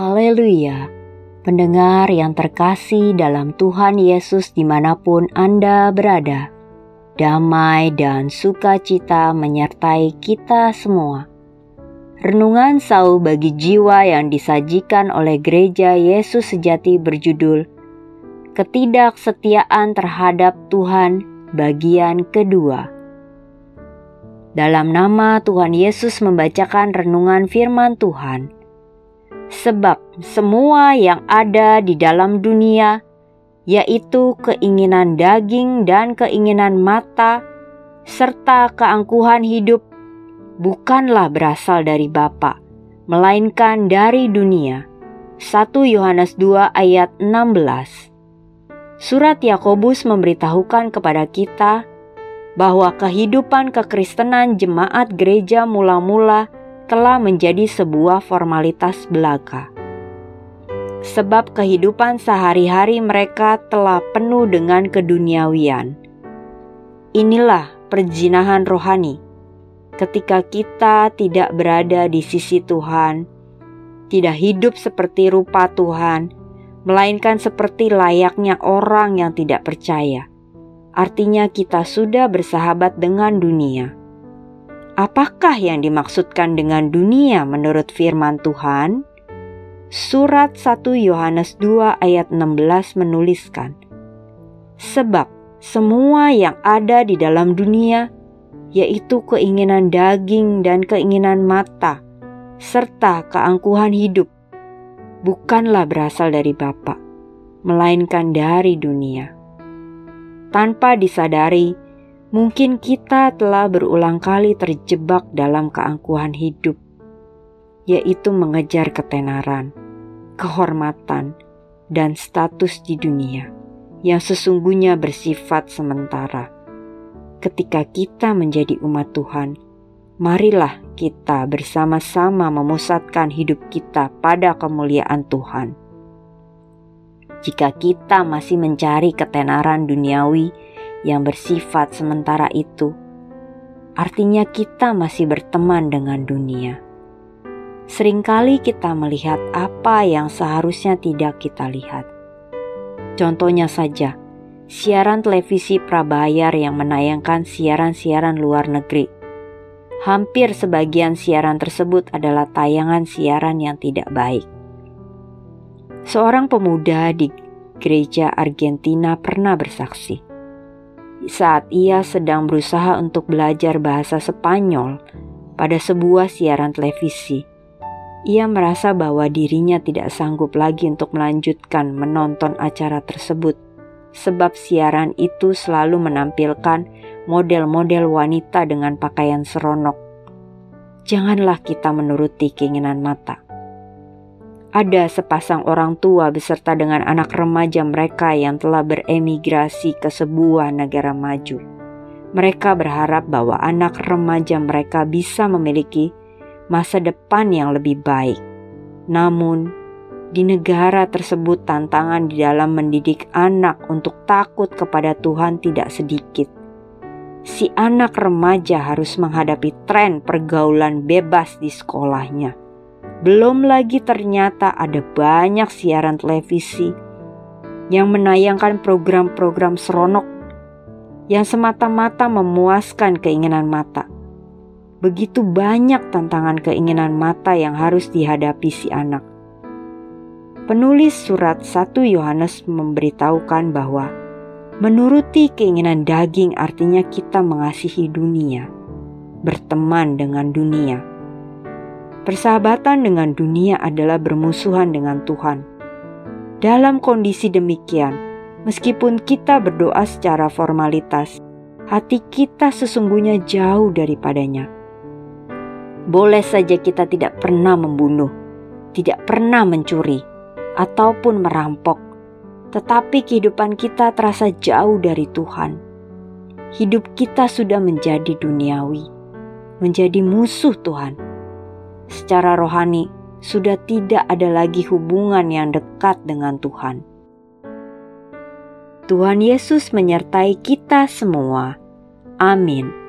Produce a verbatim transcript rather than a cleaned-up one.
Haleluya! Pendengar yang terkasih dalam Tuhan Yesus dimanapun Anda berada, damai dan sukacita menyertai kita semua. Renungan sau bagi jiwa yang disajikan oleh Gereja Yesus Sejati berjudul Ketidaksetiaan terhadap Tuhan bagian kedua. Dalam nama Tuhan Yesus membacakan renungan firman Tuhan. Sebab semua yang ada di dalam dunia, yaitu keinginan daging dan keinginan mata, serta keangkuhan hidup, bukanlah berasal dari Bapa, melainkan dari dunia. satu Yohanes dua ayat enam belas. Surat Yakobus memberitahukan kepada kita bahwa kehidupan kekristenan jemaat gereja mula-mula telah menjadi sebuah formalitas belaka. Sebab kehidupan sehari-hari mereka telah penuh dengan keduniawian. Inilah perzinahan rohani. Ketika kita tidak berada di sisi Tuhan, tidak hidup seperti rupa Tuhan, melainkan seperti layaknya orang yang tidak percaya. Artinya kita sudah bersahabat dengan dunia. Apakah yang dimaksudkan dengan dunia menurut firman Tuhan? Surat satu Yohanes dua ayat enam belas menuliskan, sebab semua yang ada di dalam dunia, yaitu keinginan daging dan keinginan mata, serta keangkuhan hidup, bukanlah berasal dari Bapa, melainkan dari dunia. Tanpa disadari, mungkin kita telah berulang kali terjebak dalam keangkuhan hidup, yaitu mengejar ketenaran, kehormatan, dan status di dunia yang sesungguhnya bersifat sementara. Ketika kita menjadi umat Tuhan, marilah kita bersama-sama memusatkan hidup kita pada kemuliaan Tuhan. Jika kita masih mencari ketenaran duniawi yang bersifat sementara itu, artinya kita masih berteman dengan dunia. Seringkali kita melihat apa yang seharusnya tidak kita lihat. Contohnya saja, siaran televisi prabayar yang menayangkan siaran-siaran luar negeri. Hampir sebagian siaran tersebut adalah tayangan siaran yang tidak baik. Seorang pemuda di gereja Argentina pernah bersaksi, saat ia sedang berusaha untuk belajar bahasa Spanyol pada sebuah siaran televisi, ia merasa bahwa dirinya tidak sanggup lagi untuk melanjutkan menonton acara tersebut, sebab siaran itu selalu menampilkan model-model wanita dengan pakaian seronok. Janganlah kita menuruti keinginan mata. Ada sepasang orang tua beserta dengan anak remaja mereka yang telah beremigrasi ke sebuah negara maju. Mereka berharap bahwa anak remaja mereka bisa memiliki masa depan yang lebih baik. Namun, di negara tersebut tantangan di dalam mendidik anak untuk takut kepada Tuhan tidak sedikit. Si anak remaja harus menghadapi tren pergaulan bebas di sekolahnya. Belum lagi ternyata ada banyak siaran televisi yang menayangkan program-program seronok yang semata-mata memuaskan keinginan mata. Begitu banyak tantangan keinginan mata yang harus dihadapi si anak. Penulis surat satu Yohanes memberitahukan bahwa menuruti keinginan daging artinya kita mengasihi dunia, berteman dengan dunia. Persahabatan dengan dunia adalah bermusuhan dengan Tuhan. Dalam kondisi demikian, meskipun kita berdoa secara formalitas, hati kita sesungguhnya jauh daripadanya. Boleh saja kita tidak pernah membunuh, tidak pernah mencuri, ataupun merampok, tetapi kehidupan kita terasa jauh dari Tuhan. Hidup kita sudah menjadi duniawi, menjadi musuh Tuhan. Secara rohani, sudah tidak ada lagi hubungan yang dekat dengan Tuhan. Tuhan Yesus menyertai kita semua. Amin.